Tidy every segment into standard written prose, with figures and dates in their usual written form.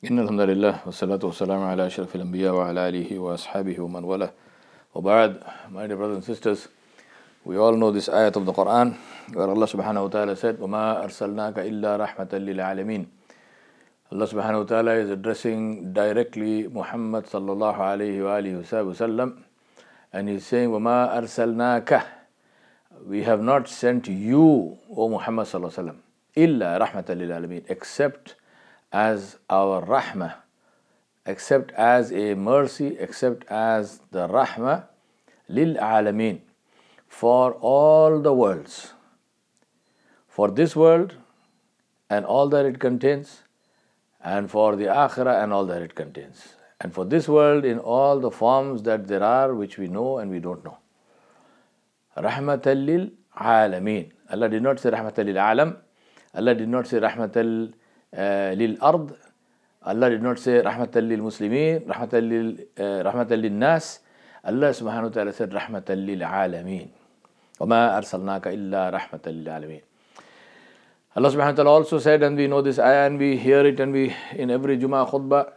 إن الحمد لله والصلاة والسلام على أشرف الأنبياء وعلى آله وأصحابه ومن والاه وبعد. My dear brothers and sisters, we all know this ayat of the Quran where Allah subhanahu wa ta'ala said وَمَا أَرْسَلْنَاكَ إِلَّا رَحْمَةً لِلْعَالَمِينَ. Allah subhanahu wa ta'ala is addressing directly Muhammad sallallahu alayhi wa alihi wa sallam, and he's saying وَمَا أَرْسَلْنَاكَ, we have not sent you, O Muhammad sallallahu alayhi wa sallam, إِلَّا رَحْمَةً لِلْعَالَمِينَ, except as our rahmah, except as a mercy, except as the rahmah lil alameen, for all the worlds, for this world and all that it contains, and for the akhirah and all that it contains, and for this world in all the forms that there are which we know and we don't know. Rahmatan lil alameen. Allah did not say rahmatan lil alam. Allah did not say rahmatan lil ard. Allah did not say rahmatan lil muslimin, rahmatan lil nas. Allah subhanahu wa ta'ala said rahmatan lil alameen. وَمَا أَرْسَلْنَاكَ إِلَّا رَحْمَةً لِلْعَالَمِينَ. Allah subhanahu wa ta'ala also said, and we know this ayah and we hear it and we in every Jummah khutbah,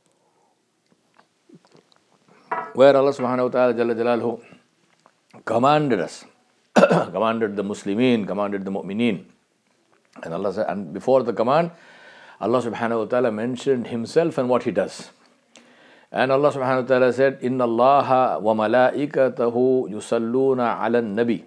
where Allah subhanahu wa ta'ala Jalla Jalaluhu commanded us, commanded the Muslimin, commanded the Mu'mineen. And Allah said, and before the command, Allah subhanahu wa ta'ala mentioned himself and what he does. And Allah subhanahu wa ta'ala said, Inna Allaha wa malaikatahu yusalluna ala nabi.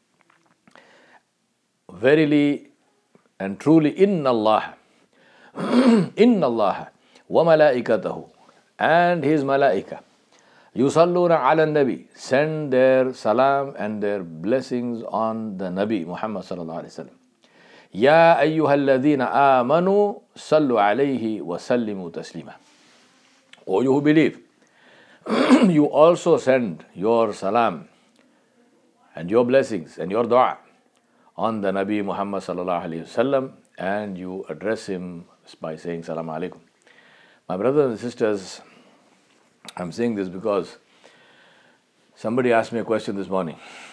Verily and truly, Inna Allah, Inna Allah wa malaikatahu, and his malaika, yusalluna ala nabi, send their salam and their blessings on the Nabi Muhammad sallallahu alaihi wasallam. Ya ayyuhalladhina amanu sallu alayhi wa sallimu taslima. O you who believe, you also send your salam and your blessings and your dua on the Nabi Muhammad sallallahu alayhi wasallam, and you address him by saying salam alaikum. My brothers and sisters, I'm saying this because somebody asked me a question this morning.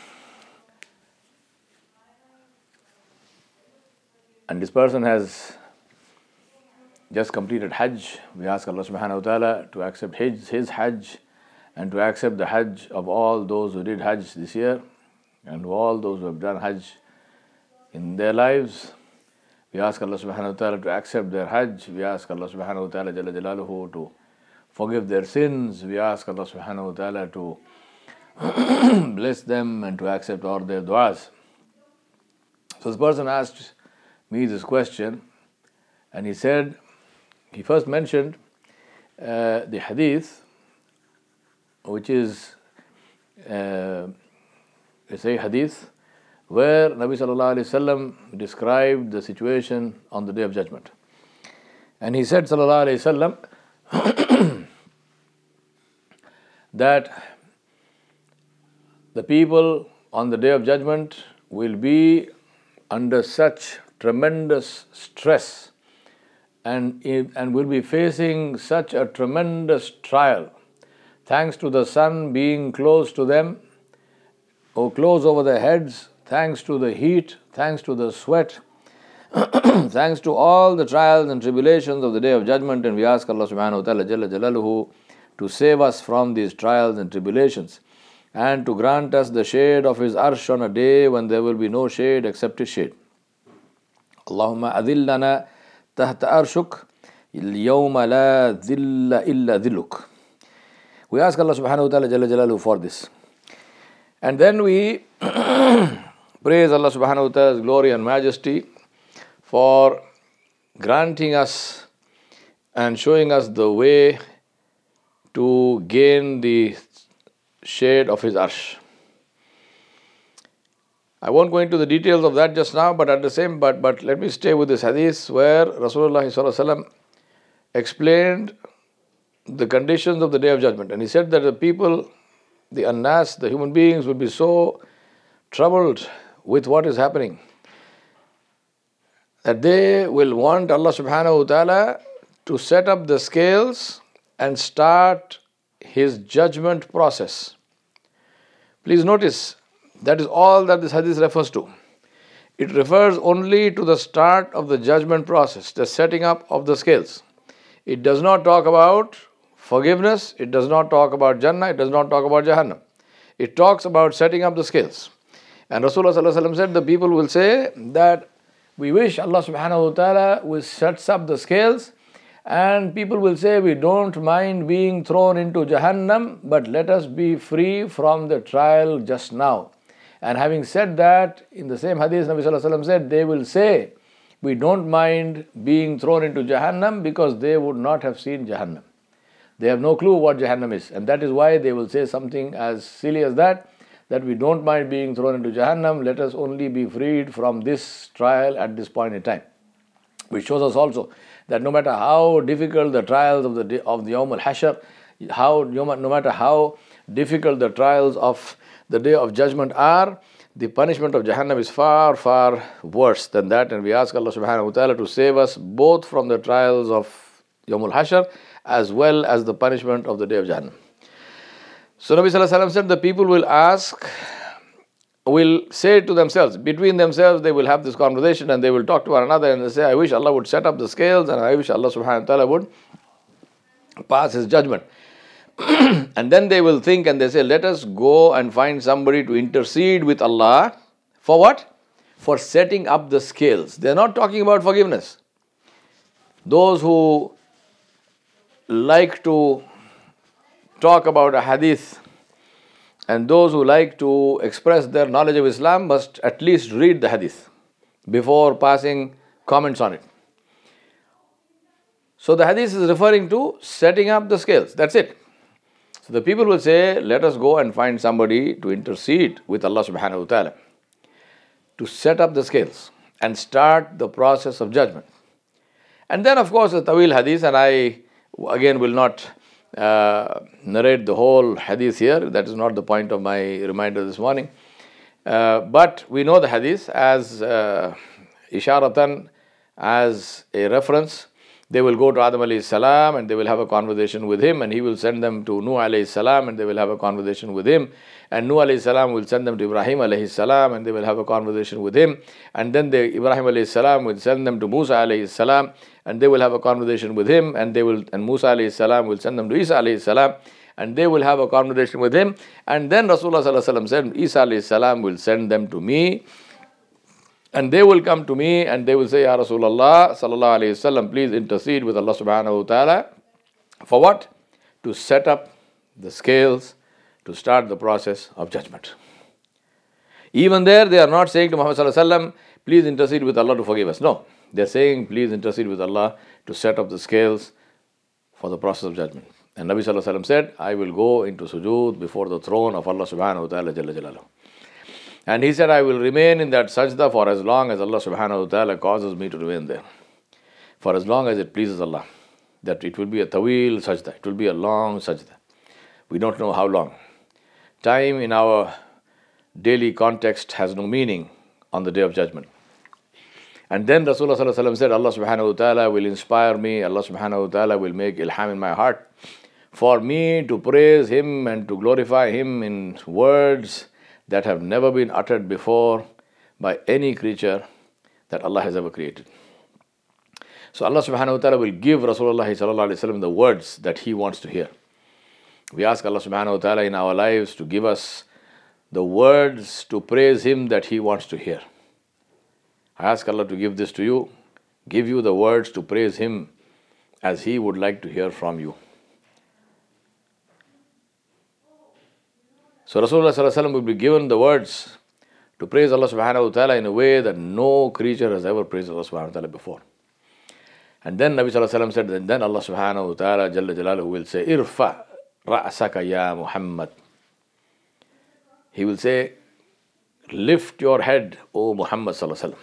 And this person has just completed Hajj. We ask Allah subhanahu wa ta'ala to accept his Hajj and to accept the Hajj of all those who did Hajj this year and all those who have done Hajj in their lives. We ask Allah subhanahu wa ta'ala to accept their Hajj. We ask Allah subhanahu wa ta'ala Jalla Jalaluhu to forgive their sins. We ask Allah subhanahu wa ta'ala to bless them and to accept all their du'as. So this person asked me this question, and he said, he first mentioned the hadith, which is a Sahih hadith, where Nabi sallallahu alaihi wasallam described the situation on the Day of Judgment. And he said sallallahu alaihi wasallam that the people on the Day of Judgment will be under such tremendous stress and will be facing such a tremendous trial, thanks to the sun being close to them or close over their heads, thanks to the heat, thanks to the sweat, thanks to all the trials and tribulations of the Day of Judgment. And we ask Allah subhanahu wa ta'ala Jalla Jalaluhu to save us from these trials and tribulations and to grant us the shade of his arsh on a day when there will be no shade except his shade. Allahumma adillana tahta arshuk al-yawma la dhilla illa dhilluk. We ask Allah subhanahu wa ta'ala Jalla Jalaluhu for this. And then we praise Allah subhanahu wa ta'ala's glory and majesty for granting us and showing us the way to gain the shade of his arsh. I won't go into the details of that just now, but let me stay with this hadith where Rasulullah sallallahu alaihi wasallam explained the conditions of the Day of Judgment. And he said that the people, the annas, the human beings, will be so troubled with what is happening that they will want Allah subhanahu wa ta'ala to set up the scales and start his judgment process. Please notice, that is all that this hadith refers to. It refers only to the start of the judgment process, the setting up of the scales. It does not talk about forgiveness, it does not talk about Jannah, it does not talk about Jahannam. It talks about setting up the scales. And Rasulullah sallallahu alaihi wasallam said the people will say that we wish Allah subhanahu wa ta'ala will set up the scales, and people will say we don't mind being thrown into Jahannam, but let us be free from the trial just now. And having said that, in the same hadith, Nabi sallallahu alaihi wasallam said they will say we don't mind being thrown into Jahannam because they would not have seen Jahannam. They have no clue what Jahannam is, and that is why they will say something as silly as that we don't mind being thrown into Jahannam, let us only be freed from this trial at this point in time. Which shows us also that no matter how difficult the trials of the Yawm al-Hashr, no matter how difficult the trials of the Day of Judgment are, the punishment of Jahannam is far, far worse than that. And we ask Allah subhanahu wa ta'ala to save us both from the trials of Yawm al-Hashr as well as the punishment of the Day of Jahannam. So Nabi sallallahu alaihi wasallam said the people will say to themselves, between themselves they will have this conversation and they will talk to one another and they say, I wish Allah would set up the scales and I wish Allah subhanahu wa ta'ala would pass His judgment. And then they will think and they say, let us go and find somebody to intercede with Allah. For what? For setting up the scales. They are not talking about forgiveness. Those who like to talk about a hadith and those who like to express their knowledge of Islam must at least read the hadith before passing comments on it. So the hadith is referring to setting up the scales. That's it. So the people will say, let us go and find somebody to intercede with Allah subhanahu wa ta'ala to set up the scales and start the process of judgment. And then of course the Tawil hadith, and I again will not narrate the whole hadith here. That is not the point of my reminder this morning. But we know the hadith as isharatan, as a reference. They will go to Adam alayhi salam and they will have a conversation with him, and he will send them to Nuh alayhi salam and they will have a conversation with him, and Nuh alayhi salam will send them to Ibrahim alayhi salam and they will have a conversation with him, and then Ibrahim alayhi salam will send them to Musa alayhi salam and they will have a conversation with him, and Musa alayhi salam will send them to Isa alayhi salam and they will have a conversation with him, and then Rasulullah sallallahu alaihi wasallam said Isa alayhi salam will send them to me. And they will come to me and they will say, Ya Rasulullah sallallahu alayhi wasallam, please intercede with Allah subhanahu wa ta'ala. For what? To set up the scales, to start the process of judgment. Even there, they are not saying to Muhammad sallallahu alayhi wasallam, please intercede with Allah to forgive us. No, they are saying, please intercede with Allah to set up the scales for the process of judgment. And Nabi sallallahu alayhi wasallam said, I will go into sujood before the throne of Allah subhanahu wa ta'ala jalla jalaluhu. And he said, I will remain in that sajda for as long as Allah subhanahu wa ta'ala causes me to remain there. For as long as it pleases Allah. That it will be a tawil sajda. It will be a long sajda. We don't know how long. Time in our daily context has no meaning on the Day of Judgment. And then Rasulullah sallallahu alaihi wasallam said, Allah subhanahu wa ta'ala will inspire me. Allah subhanahu wa ta'ala will make ilham in my heart for me to praise Him and to glorify Him in words that have never been uttered before by any creature that Allah has ever created. So Allah subhanahu wa ta'ala will give Rasulullah sallallahu alaihi wasallam the words that he wants to hear. We ask Allah subhanahu wa ta'ala in our lives to give us the words to praise Him that He wants to hear. I ask Allah to give this to you, give you the words to praise Him as He would like to hear from you. So Rasulullah sallallahu alaihi wasallam will be given the words to praise Allah subhanahu wa ta'ala in a way that no creature has ever praised Allah subhanahu wa ta'ala before. And then Nabi sallallahu alaihi wasallam said, and then Allah subhanahu wa ta'ala jalla jalaluhu will say, Irfa ra'asaka ya Muhammad. He will say, lift your head, O Muhammad sallallahu alaihi wasallam.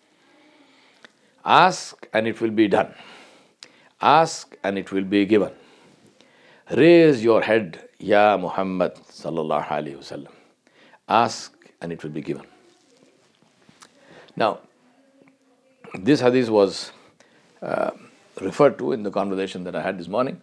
Ask and it will be done. Ask and it will be given. Raise your head, Ya Muhammad sallallahu alaihi wasallam. Ask and it will be given. Now, this hadith was referred to in the conversation that I had this morning.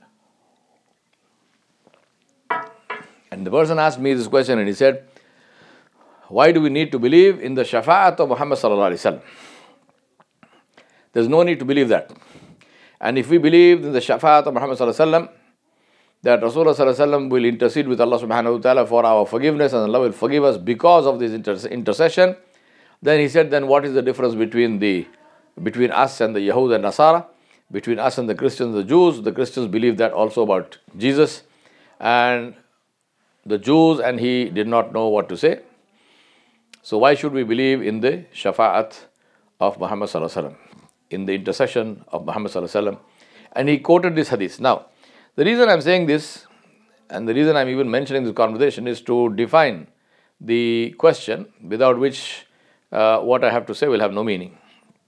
And the person asked me this question and he said, why do we need to believe in the shafa'at of Muhammad sallallahu alaihi wasallam? There's no need to believe that. And if we believe in the Shafa'at of Muhammad sallallahu alaihi wasallam, that Rasulullah sallallahu alaihi wasallam will intercede with Allah subhanahu wa ta'ala for our forgiveness and Allah will forgive us because of this intercession, then he said, then what is the difference between us and the Yahud and Nasara, between us and the Christians and the Jews? The Christians believe that also about Jesus, and the Jews and he did not know what to say. So why should we believe in the Shafa'at of Muhammad sallallahu alaihi wasallam, in the intercession of Muhammad sallallahu alaihi wasallam? And he quoted this hadith. Now, the reason I'm saying this, and the reason I'm even mentioning this conversation, is to define the question, without which what I have to say will have no meaning.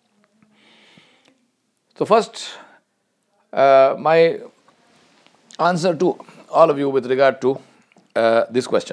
So first, my answer to all of you with regard to this question.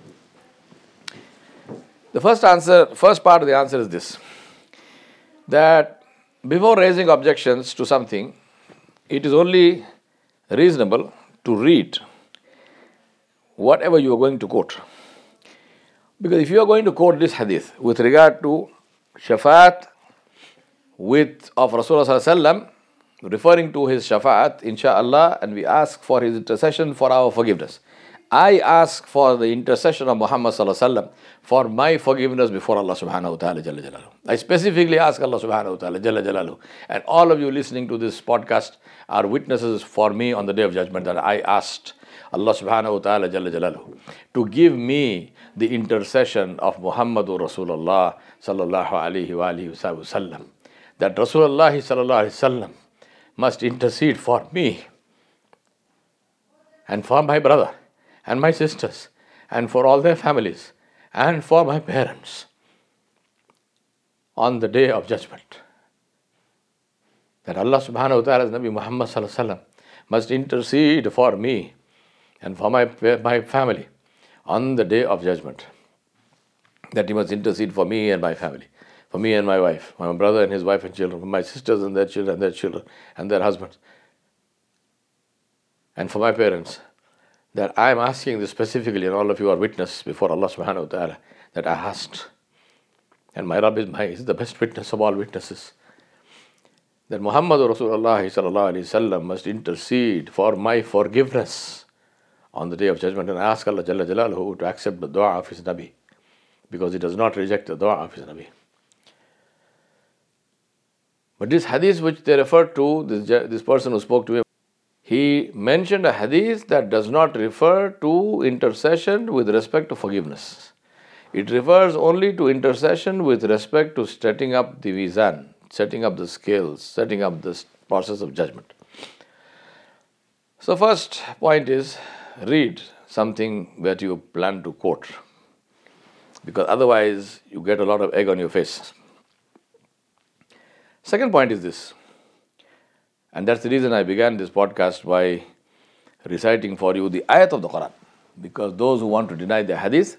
The first part of the answer is this: that before raising objections to something, it is only reasonable to read whatever you are going to quote. Because if you are going to quote this hadith with regard to Shafa'at of Rasulullah sallallahu alaihi wasallam, referring to his Shafa'at, inshaAllah, and we ask for his intercession for our forgiveness. I ask for the intercession of Muhammad sallallahu alaihi wasallam for my forgiveness before Allah subhanahu wa ta'ala jalla jalaluhu. I specifically ask Allah subhanahu wa ta'ala jalla jalaluhu, and all of you listening to this podcast are witnesses for me on the Day of Judgment, that I asked Allah subhanahu wa ta'ala jalla jalaluhu to give me the intercession of Muhammadur Rasulullah sallallahu alaihi wa alihi wasallam, that Rasulullah sallallahu alaihi wasallam must intercede for me and for my brother and my sisters and for all their families and for my parents on the Day of Judgment. That Allah subhanahu wa ta'ala's Nabi Muhammad sallallahu alaihi wasallam must intercede for me and for my family on the Day of Judgment. That he must intercede for me and my family, for me and my wife, my brother and his wife and children, for my sisters and their children and their husbands, and for my parents. That I am asking this specifically, and all of you are witness before Allah subhanahu wa ta'ala, that I asked, and my Rabb is the best witness of all witnesses, that Muhammad Rasulullah sallallahu alaihi wasallam must intercede for my forgiveness on the Day of Judgment. And I ask Allah Jalla Jalaluhu to accept the dua of his Nabi, because he does not reject the dua of his Nabi. But this hadith which they referred to, this person who spoke to him, he mentioned a hadith that does not refer to intercession with respect to forgiveness. It refers only to intercession with respect to setting up the mizan, setting up the scales, setting up this process of judgment. So first point is, read something that you plan to quote, because otherwise you get a lot of egg on your face. Second point is this, and that's the reason I began this podcast by reciting for you the ayat of the Quran, because those who want to deny the hadith,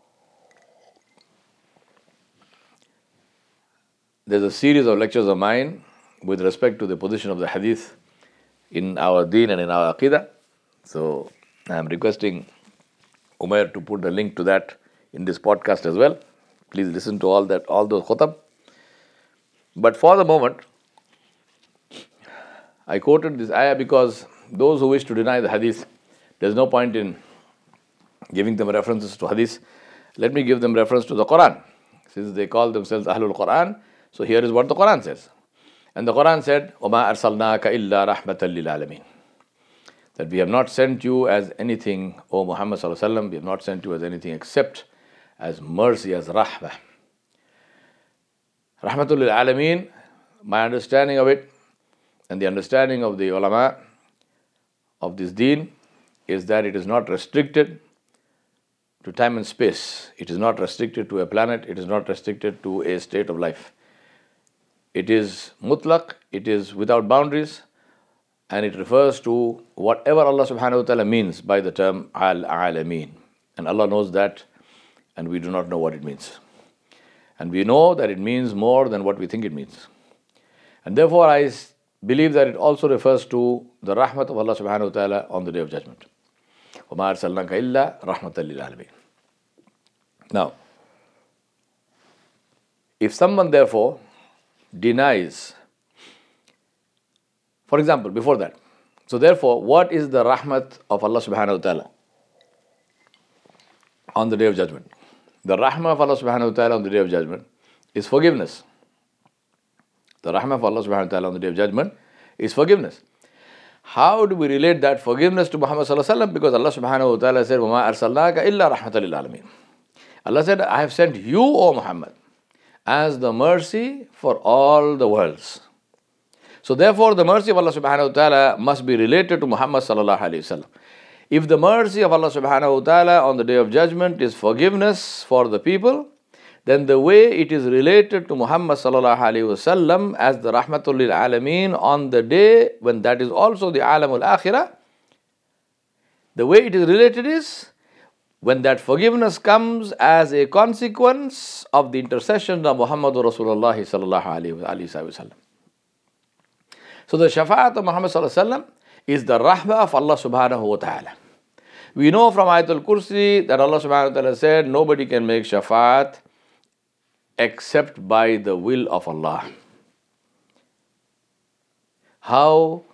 there's a series of lectures of mine with respect to the position of the hadith in our deen and in our aqidah. So I am requesting Umair to put the link to that in this podcast as well. Please listen to all those khutab. But for the moment, I quoted this ayah because those who wish to deny the hadith, there's no point in giving them references to hadith. Let me give them reference to the Quran. Since they call themselves Ahlul Quran, so here is what the Quran says. And the Quran said, وَمَا أَرْسَلْنَاكَ إِلَّا رَحْمَةً لِلْعَالَمِينَ. That we have not sent you as anything, O Muhammad sallallahu alaihi wasallam, we have not sent you as anything except as mercy, as rahmah. Rahmatul lil Alameen, my understanding of it and the understanding of the ulama of this deen is that it is not restricted to time and space. It is not restricted to a planet. It is not restricted to a state of life. It is mutlaq, it is without boundaries, and it refers to whatever Allah subhanahu wa ta'ala means by the term al-alameen. And Allah knows that, and we do not know what it means. And we know that it means more than what we think it means. And therefore I believe that it also refers to the rahmat of Allah subhanahu wa ta'ala on the Day of Judgment. وَمَا أَرْسَلْنَاكَ إِلَّا رَحْمَةً لِلْعَالَمِينَ. Now, if someone therefore denies For example, before that. So therefore, what is the rahmat of Allah subhanahu wa ta'ala on the Day of Judgment? The rahmah of Allah subhanahu wa ta'ala on the Day of Judgment is forgiveness. The rahmah of Allah subhanahu wa ta'ala on the Day of Judgment is forgiveness. How do we relate that forgiveness to Muhammad sallallahu alaihi wasallam? Because Allah subhanahu wa ta'ala said, وَمَا أَرْسَلْنَاكَ إِلَّا رَحْمَةً لِلْعَالَمِينَ. Allah said, I have sent you, O Muhammad, as the mercy for all the worlds. So therefore, the mercy of Allah subhanahu wa ta'ala must be related to Muhammad sallallahu alaihi wasallam. If the mercy of Allah subhanahu wa ta'ala on the Day of Judgment is forgiveness for the people, then the way it is related to Muhammad sallallahu alaihi wasallam as the rahmatul lil alameen on the day when that is also the alamul akhirah, the way it is related is when that forgiveness comes as a consequence of the intercession of Muhammadur Rasulullah sallallahu alaihi wasallam. So the shafa'at of Muhammad sallallahu alaihi wasallam is the rahmah of Allah subhanahu wa ta'ala. We know from Ayatul Kursi that Allah subhanahu wa ta'ala said nobody can make shafa'at except by the will of Allah. How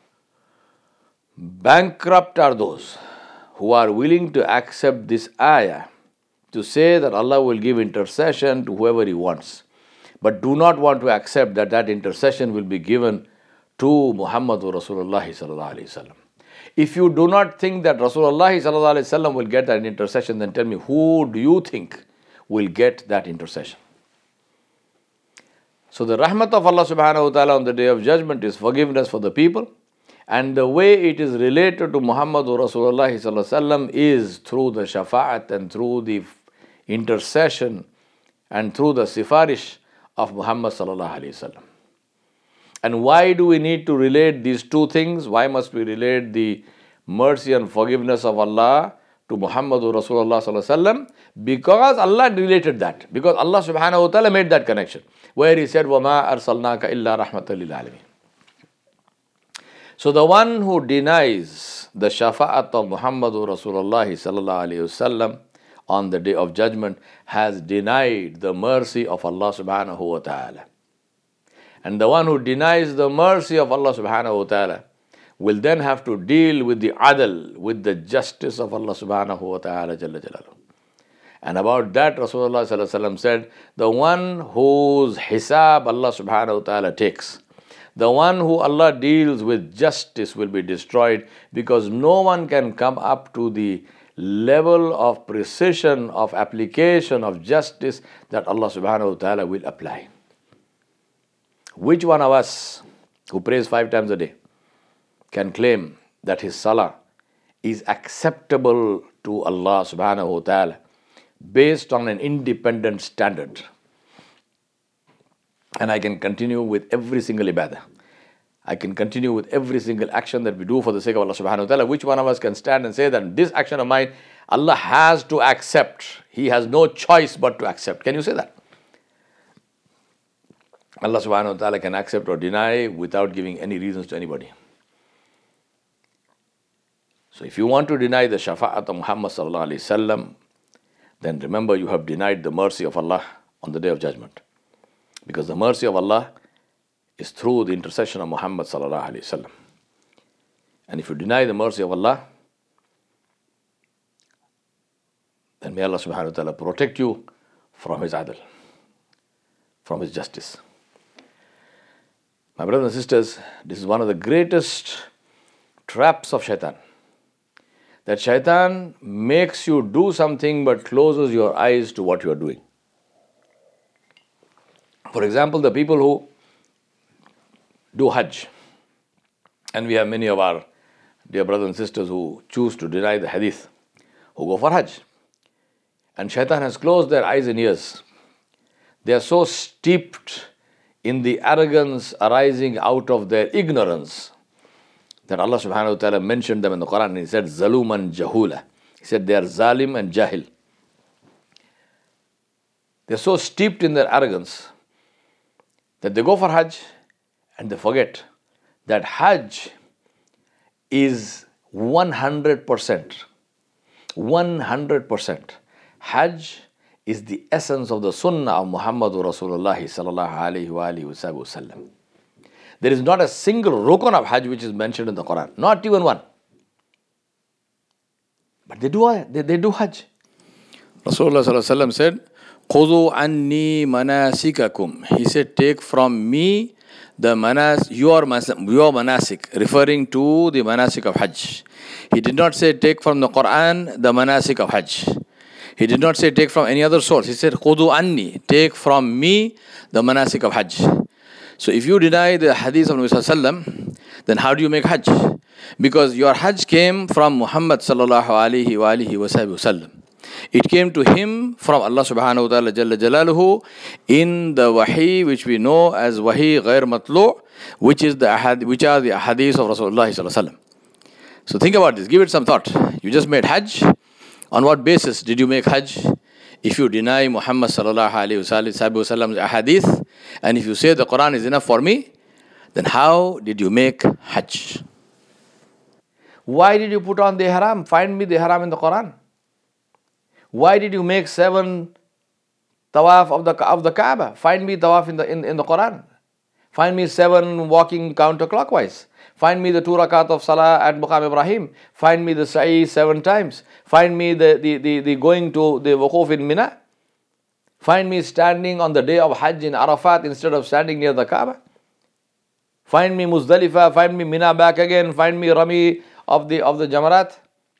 bankrupt are those who are willing to accept this ayah to say that Allah will give intercession to whoever He wants, but do not want to accept that that intercession will be given to Muhammadur Rasulullah sallallahu alaihi wasallam. If you do not think that Rasulullah sallallahu alaihi wasallam will get that intercession, then tell me, who do you think will get that intercession? So the rahmat of Allah subhanahu wa ta'ala on the Day of Judgment is forgiveness for the people, and the way it is related to Muhammadur Rasulullah sallallahu alaihi wasallam is through the shafa'at and through the intercession and through the sifarish of Muhammad sallallahu alaihi wasallam. And why do we need to relate these two things? Why must we relate the mercy and forgiveness of Allah to Muhammadur Rasulullah sallallahu alaihi wasallam? Because Allah related that. Because Allah subhanahu wa ta'ala made that connection, where He said, وَمَا أَرْسَلْنَاكَ إِلَّا رَحْمَةً لِلْعَالَمِينَ. So the one who denies the shafa'at of Muhammadur Rasulullah sallallahu alaihi wasallam on the Day of Judgment has denied the mercy of Allah subhanahu wa ta'ala. And the one who denies the mercy of Allah subhanahu wa ta'ala will then have to deal with the adl, with the justice of Allah subhanahu wa ta'ala jalla jalaluhu. And about that Rasulullah sallallahu alaihi wasallam said, the one whose hisab Allah subhanahu wa ta'ala takes, the one who Allah deals with justice will be destroyed, because no one can come up to the level of precision, of application of justice that Allah subhanahu wa ta'ala will apply. Which one of us who prays 5 times a day can claim that his salah is acceptable to Allah subhanahu wa ta'ala based on an independent standard? And I can continue with every single ibadah. I can continue with every single action that we do for the sake of Allah subhanahu wa ta'ala. Which one of us can stand and say that this action of mine, Allah has to accept. He has no choice but to accept. Can you say that? Allah subhanahu wa ta'ala can accept or deny without giving any reasons to anybody. So if you want to deny the shafa'at of Muhammad sallallahu alaihi wasallam, then remember you have denied the mercy of Allah on the Day of Judgment. Because the mercy of Allah is through the intercession of Muhammad sallallahu alaihi wasallam. And if you deny the mercy of Allah, then may Allah subhanahu wa ta'ala protect you from His adl, from His justice. My brothers and sisters, this is one of the greatest traps of shaitan. That shaitan makes you do something but closes your eyes to what you are doing. For example, the people who do Hajj, and we have many of our dear brothers and sisters who choose to deny the hadith, who go for Hajj. And shaitan has closed their eyes and ears. They are so steeped in the arrogance arising out of their ignorance that Allah subhanahu wa ta'ala mentioned them in the Quran, and He said, Zaluman Jahula. He said they are Zalim and Jahil. They are so steeped in their arrogance that they go for Hajj and they forget that Hajj is 100%. 100%. Hajj is the essence of the sunnah of Muhammadur Rasulullah sallallahu alaihi wasallam. There is not a single rukun of Hajj which is mentioned in the Quran. Not even one. But they do Hajj. Rasulullah sallallahu alaihi wasallam said, "Khudhu anni manasikakum." He said, "Take from me the your manasik," referring to the manasik of Hajj. He did not say take from the Quran the manasik of Hajj. He did not say take from any other source. He said, "Khudhu anni," take from me the manasik of Hajj. So if you deny the hadith of Nabi sallallahu alaihi wasallam, then how do you make Hajj? Because your Hajj came from Muhammad sallallahu alaihi wasallam. It came to him from Allah subhanahu wa ta'ala jalla jalaluhu in the wahi which we know as wahi ghair matlu', which are the ahadith of Rasulullah sallallahu alaihi wasallam. So think about this, give it some thought. You just made Hajj. On what basis did you make Hajj? If you deny Muhammad sallallahu alaihi wasallam's ahadith, and if you say the Quran is enough for me, then how did you make Hajj? Why did you put on the ihram? Find me the ihram in the Quran. Why did you make 7 tawaf of the Kaaba? Find me tawaf in the Quran. Find me 7 walking counterclockwise. Find me the 2 rakat of salah at Maqam Ibrahim. Find me the sa'i 7 times. Find me the going to the wuquf in Mina. Find me standing on the day of Hajj in Arafat instead of standing near the Kaaba. Find me Muzdalifah. Find me Mina back again. Find me Rami of the Jamarat.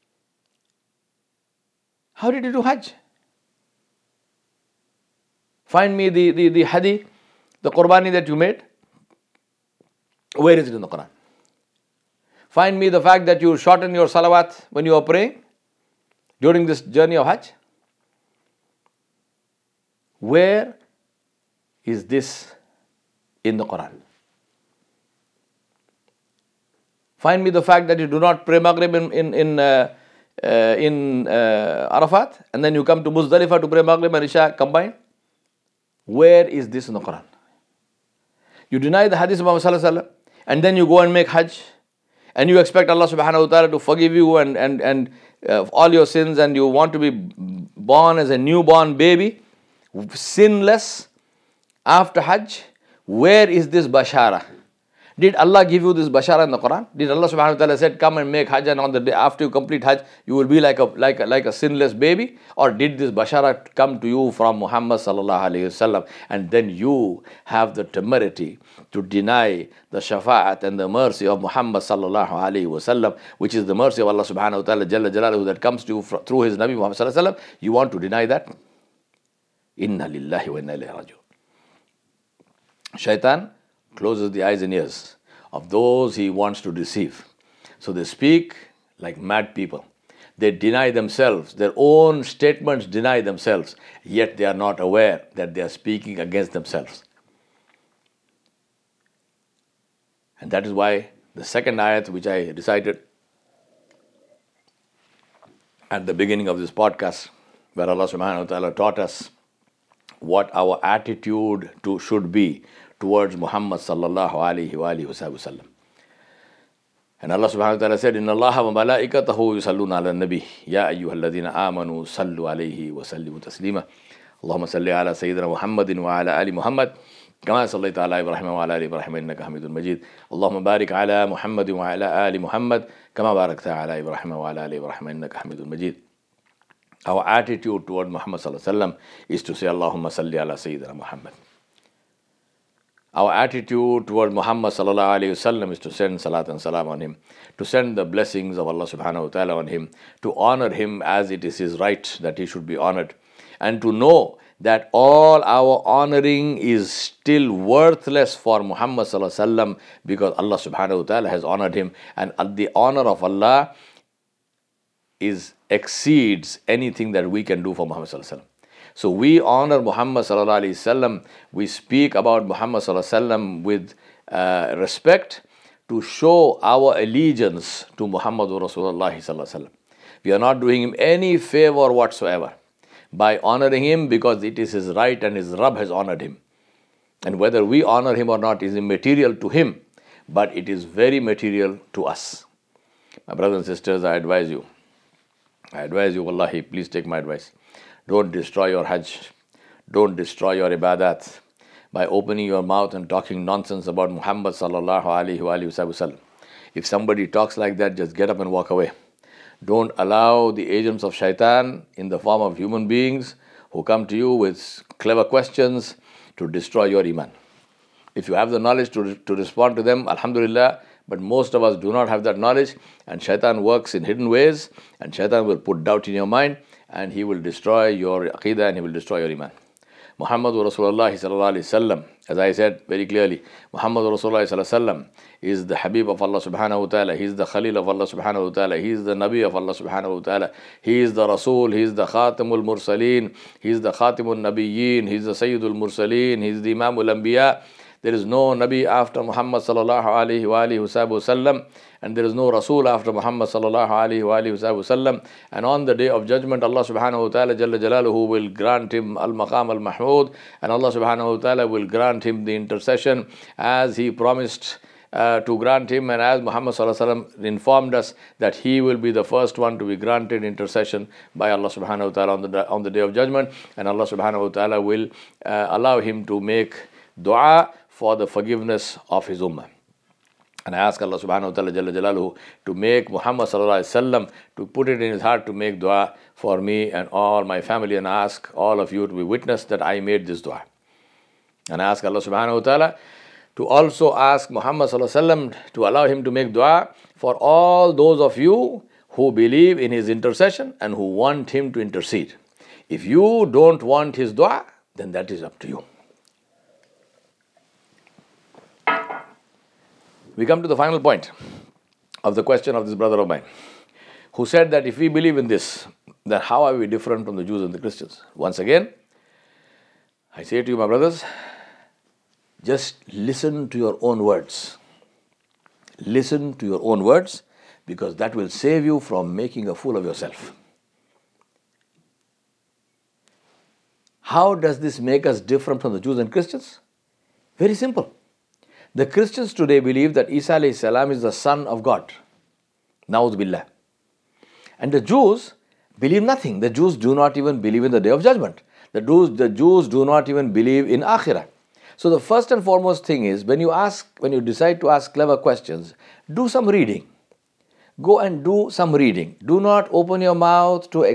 How did you do Hajj? Find me the hadi, the qurbani that you made. Where is it in the Quran? Find me the fact that you shorten your salawat when you are praying during this journey of Hajj. Where is this in the Quran? Find me the fact that you do not pray Maghrib in Arafat, and then you come to Muzdalifah to pray Maghrib and Isha combined. Where is this in the Quran? You deny the hadith of Muhammad sallallahu alaihi wasallam, and then you go and make Hajj, and you expect Allah subhanahu wa ta'ala to forgive you and all your sins, and you want to be born as a newborn baby, sinless after Hajj. Where is this bashara? Did Allah give you this bashara in the Quran? Did Allah subhanahu wa ta'ala said, come and make Hajj, and on the day after you complete Hajj, you will be like a sinless baby? Or did this bashara come to you from Muhammad sallallahu alayhi wasallam, and then you have the temerity to deny the shafa'at and the mercy of Muhammad sallallahu alayhi wasallam, which is the mercy of Allah subhanahu wa ta'ala jalla jalaluhu that comes to you through his Nabi Muhammad sallallahu alayhi wasallam? You want to deny that? Inna lillahi wa inna ilayhi raji'un. Shaitan closes the eyes and ears of those he wants to deceive. So they speak like mad people. They deny themselves, their own statements deny themselves, yet they are not aware that they are speaking against themselves. And that is why the second ayat which I recited at the beginning of this podcast, where Allah subhanahu wa ta'ala taught us what our attitude should be towards Muhammad sallallahu alayhi wa sallam. And Allah subhanahu wa ta'ala said, Inna Allaha wa malaikatahu yusalluna ala nabi, ya ayyuhalladhina amanu sallu alayhi wa sallimu taslima. Allahumma salli ala Sayyidina Muhammadin wa ala ali Muhammad, kama sallaita ala Ibrahim wa ala ali Ibrahim innaka Hamidun Majid. Allahumma barik ala Muhammadin wa ala ali Muhammad, kama barakta ala Ibrahim wa ala ali Ibrahim innaka Hamidun Majid. Our attitude toward Muhammad sallallahu alayhi wa sallam is to say, Allahumma salli ala Sayyidina Muhammad. Our attitude toward Muhammad sallallahu alayhi wasallam is to send salat and salam on him, to send the blessings of Allah subhanahu wa ta'ala on him, to honor him as it is his right that he should be honored, and to know that all our honoring is still worthless for Muhammad sallallahu alayhi wasallam, because Allah subhanahu wa ta'ala has honored him, and the honor of Allah exceeds anything that we can do for Muhammad sallallahu alayhi wasallam. So we honor Muhammad sallallahu alaihi wasallam. We speak about Muhammad sallallahu alaihi wasallam with respect to show our allegiance to Muhammadur Rasulullah sallallahu alaihi wasallam. We are not doing him any favor whatsoever by honoring him, because it is his right and his Rabb has honored him. And whether we honor him or not is immaterial to him, but it is very material to us. My brothers and sisters, I advise you, wallahi, please take my advice. Don't destroy your Hajj. Don't destroy your ibadat by opening your mouth and talking nonsense about Muhammad sallallahu alaihi wasallam. If somebody talks like that, just get up and walk away. Don't allow the agents of shaitan in the form of human beings who come to you with clever questions to destroy your iman. If you have the knowledge to respond to them, alhamdulillah, but most of us do not have that knowledge, and shaitan works in hidden ways, and shaitan will put doubt in your mind, and he will destroy your aqidah and he will destroy your iman. Muhammadur Rasulullah sallallahu alaihi wasallam, as I said very clearly, Muhammadur Rasulullah sallallahu alaihi wasallam is the Habib of Allah subhanahu wa ta'ala. He is the Khalil of Allah subhanahu wa ta'ala. He is the Nabi of Allah subhanahu wa ta'ala. He is the Rasul. He is the Khatamul Mursaleen. He is the Khatimul Nabiyyin. He is the Sayyidul Mursaleen. He is the Imamul Anbiya. There is no Nabi after Muhammad sallallahu alaihi wasallam, and there is no Rasul after Muhammad sallallahu alaihi wasallam. And on the day of judgment, Allah subhanahu wa ta'ala Jalla Jalaluhu will grant him al-maqam al-mahmud, and Allah subhanahu wa ta'ala will grant him the intercession as he promised to grant him, and as Muhammad sallallahu alaihi wasallam informed us that he will be the first one to be granted intercession by Allah subhanahu wa ta'ala on the day of judgment, and Allah subhanahu wa ta'ala will allow him to make dua for the forgiveness of his ummah. And I ask Allah subhanahu wa ta'ala Jalla Jalaluhu to make Muhammad sallallahu alaihi wasallam to put it in his heart to make dua for me and all my family, and I ask all of you to be witness that I made this dua. And I ask Allah subhanahu wa ta'ala to also ask Muhammad sallallahu alaihi wasallam to allow him to make dua for all those of you who believe in his intercession and who want him to intercede. If you don't want his dua, then that is up to you. We come to the final point of the question of this brother of mine, who said that if we believe in this, then how are we different from the Jews and the Christians? Once again, I say to you, my brothers, just listen to your own words. Listen to your own words, because that will save you from making a fool of yourself. How does this make us different from the Jews and Christians? Very simple. The Christians today believe that Isa alayhi salam is the son of God. Na'udhu billah. And the Jews believe nothing. The Jews do not even believe in the Day of Judgment. The Jews do not even believe in Akhirah. So the first and foremost thing is, when you decide to ask clever questions, do some reading. Go and do some reading. Do not open your mouth to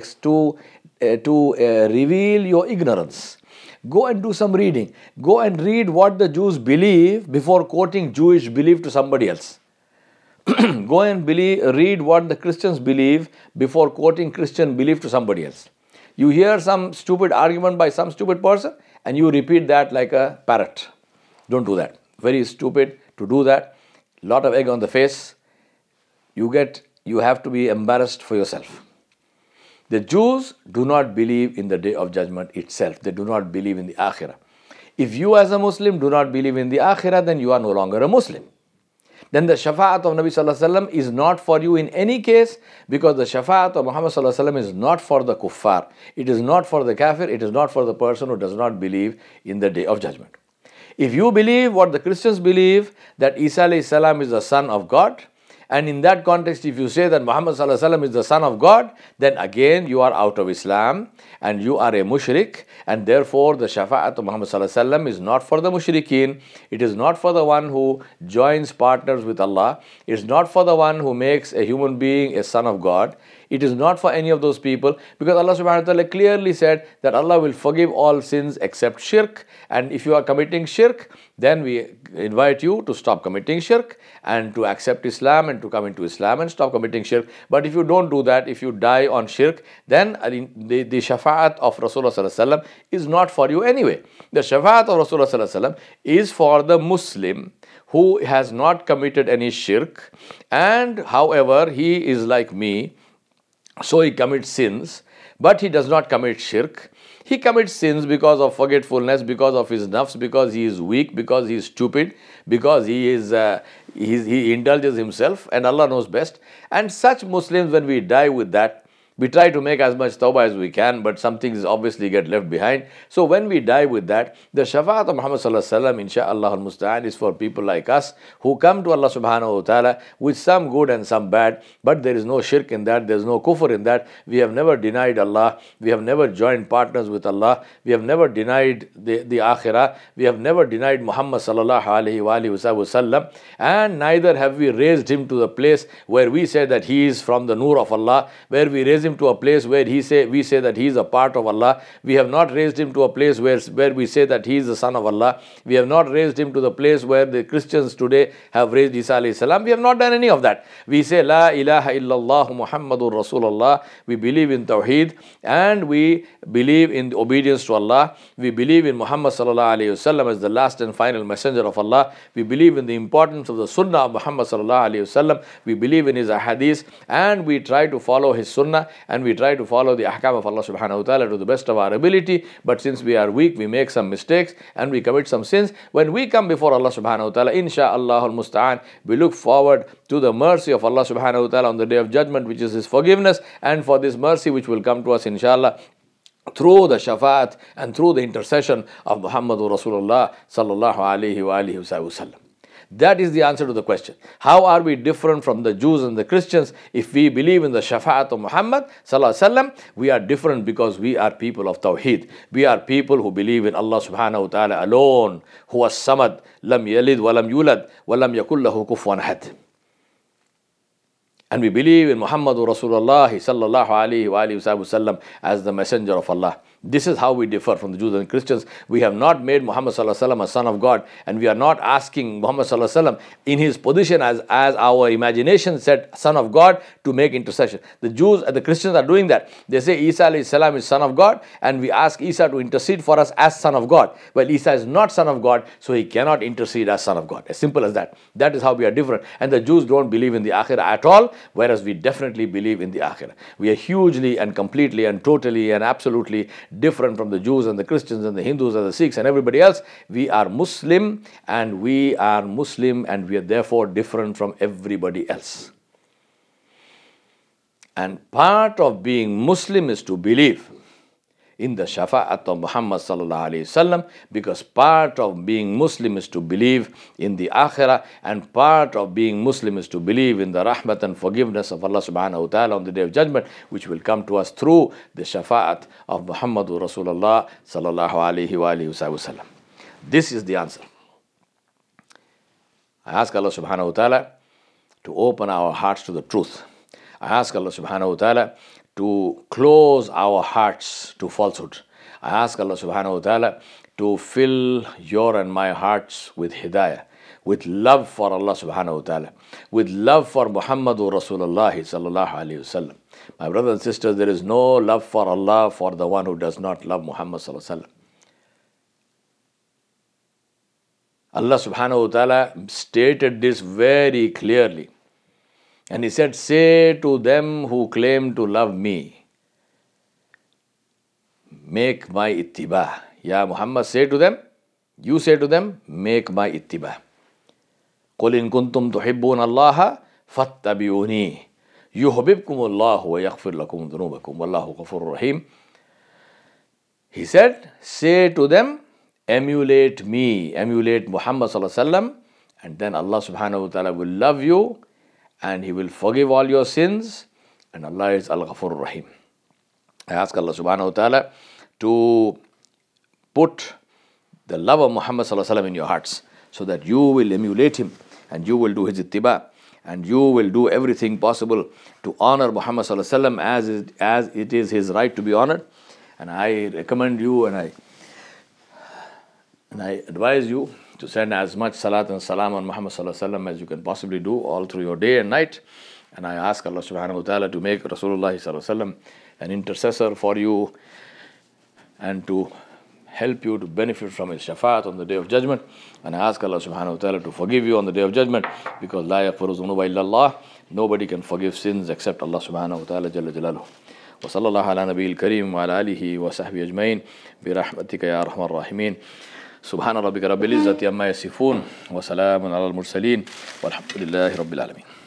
reveal your ignorance. Go and do some reading. Go and read what the Jews believe before quoting Jewish belief to somebody else. Go and read what the Christians believe before quoting Christian belief to somebody else. You hear some stupid argument by some stupid person and you repeat that like a parrot. Don't do that. Very stupid to do that. Lot of egg on the face. You have to be embarrassed for yourself. The Jews do not believe in the Day of Judgment itself. They do not believe in the Akhirah. If you as a Muslim do not believe in the Akhirah, then you are no longer a Muslim. Then the Shafa'at of Nabi Sallallahu Alaihi Wasallam is not for you in any case, because the Shafa'at of Muhammad Sallallahu Alaihi Wasallam is not for the kuffar. It is not for the kafir. It is not for the person who does not believe in the Day of Judgment. If you believe what the Christians believe, that Isa alayhi salam is the son of God, and in that context, if you say that Muhammad sallallahu alaihi wasallam is the son of God, then again you are out of Islam and you are a mushrik, and therefore the shafa'at of Muhammad sallallahu alaihi wasallam is not for the mushrikeen. It is not for the one who joins partners with Allah. It is not for the one who makes a human being a son of God. It is not for any of those people, because Allah subhanahu wa ta'ala clearly said that Allah will forgive all sins except shirk. And if you are committing shirk, then we invite you to stop committing shirk and to accept Islam and to come into Islam and stop committing shirk. But if you don't do that, if you die on shirk, then the shafa'at of Rasulullah sallallahu alaihi wasallam is not for you anyway. The shafa'at of Rasulullah sallallahu alaihi wasallam is for the Muslim who has not committed any shirk, and however he is like me, so he commits sins, but he does not commit shirk. He commits sins because of forgetfulness, because of his nafs, because he is weak, because he is stupid, because he indulges himself, and Allah knows best. And such Muslims, when we die with that, We try to make as much tawbah as we can, but some things obviously get left behind. So when we die with that, the shafaat of Muhammad sallallahu alaihi wasallam, inshallah al-musta'an, is for people like us who come to Allah subhanahu wa ta'ala with some good and some bad, but there is no shirk in that, there is no kufr in that. We have never denied Allah, we have never joined partners with Allah, we have never denied the akhirah, we have never denied Muhammad sallallahu alaihi wasallam, and neither have we raised him to the place where we say that he is from the nur of Allah, where we raise him to a place where we say that he is a part of Allah. We have not raised him to a place where we say that he is the son of Allah. We have not raised him to the place where the Christians today have raised Isa alayhi salam. We have not done any of that. We say La ilaha illallah Muhammadur Rasulullah. We believe in Tawheed and we believe in obedience to Allah. We believe in Muhammad sallallahu alayhi wasallam as the last and final messenger of Allah. We believe in the importance of the sunnah of Muhammad sallallahu alayhi wasallam. We believe in his ahadith and we try to follow his sunnah and we try to follow the ahkam of Allah subhanahu wa ta'ala to the best of our ability. But since we are weak, we make some mistakes and we commit some sins. When we come before Allah subhanahu wa ta'ala, insha'Allah al-musta'an, we look forward to the mercy of Allah subhanahu wa ta'ala on the day of judgment, which is his forgiveness, and for this mercy which will come to us inshallah through the shafaat and through the intercession of Muhammadur Rasulullah sallallahu alaihi wa alihi wasallam. That is the answer to the question. How are we different from the Jews and the Christians? If we believe in the shafaat of Muhammad sallallahu alaihi wasallam, we are different because we are people of Tawheed. We are people who believe in Allah subhanahu wa ta'ala alone, who was samad, lam yalid walam yulad, walam yakul lahu kufuwan ahad. And we believe in Muhammadur Rasulullah sallallahu alaihi wa alihi wasallam as the messenger of Allah. This is how we differ from the Jews and Christians. We have not made Muhammad sallallahu alaihi wasallam a son of God, and we are not asking Muhammad sallallahu alaihi wasallam in his position as our imagination said, son of God, to make intercession. The Jews and the Christians are doing that. They say Isa alayhi salam is son of God, and we ask Isa to intercede for us as son of God. Well, Isa is not son of God, so he cannot intercede as son of God. As simple as that. That is how we are different. And the Jews don't believe in the akhirah at all, whereas we definitely believe in the akhirah. We are hugely and completely and totally and absolutely different from the Jews and the Christians and the Hindus and the Sikhs and everybody else. We are Muslim and we are therefore different from everybody else. And part of being Muslim is to believe in the shafa'at of Muhammad sallallahu alaihi wasallam, because part of being Muslim is to believe in the akhirah, and part of being Muslim is to believe in the rahmat and forgiveness of Allah subhanahu wa ta'ala on the day of judgment, which will come to us through the shafa'at of Muhammadur Rasulullah sallallahu alaihi wa alihi wasallam. This is the answer. I ask Allah subhanahu wa ta'ala to open our hearts to the truth. I ask Allah subhanahu wa ta'ala to close our hearts to falsehood. I ask Allah subhanahu wa ta'ala to fill your and my hearts with hidayah, with love for Allah subhanahu wa ta'ala, with love for Muhammadur Rasulullah sallallahu alayhi wasallam. My brothers and sisters, there is no love for Allah for the one who does not love Muhammad sallallahu alayhi wasallam. Allah subhanahu wa ta'ala stated this very clearly. And he said, say to them who claim to love me, make my ittiba. Ya Muhammad, say to them, you say to them, make my ittiba. قُلْ إِن كُنْتُمْ تُحِبُّونَ اللَّهَ فَاتَّبِعُونِي يُحْبِبْكُمُ اللَّهُ وَيَغْفِرْ لَكُمْ ذُنُوبَكُمْ وَاللَّهُ غَفُورٌ رَحِيمٌ. He said, say to them, emulate me, emulate Muhammad sallallahu alaihi wasallam, and then Allah subhanahu wa ta'ala will love you and he will forgive all your sins, and Allah is Al-Ghafur Rahim. I ask Allah subhanahu wa ta'ala to put the love of Muhammad sallallahu alaihi wasallam in your hearts, so that you will emulate him and you will do his ittiba and you will do everything possible to honor Muhammad sallallahu alaihi wasallam as it is his right to be honored. And I recommend you and I advise you to send as much salat and salam on Muhammad sallallahu alaihi wasallam as you can possibly do all through your day and night. And I ask Allah subhanahu wa ta'ala to make Rasulullah sallallahu alaihi wasallam an intercessor for you and to help you to benefit from his shafaat on the day of judgment. And I ask Allah subhanahu wa ta'ala to forgive you on the day of judgment, because la yaghfiru dhunuba illa Allah. Nobody can forgive sins except Allah subhanahu wa ta'ala jalla jalaluhu. Wa sallallahu ala nabiyil kareem wa ala alihi wa sahbihi ajmain bi rahmatika ya arhamar rahimin. Subhana rabbika rabbil izzati amma yasifun wa salamun ala al mursaleen walhamdulillahi rabbil alamin.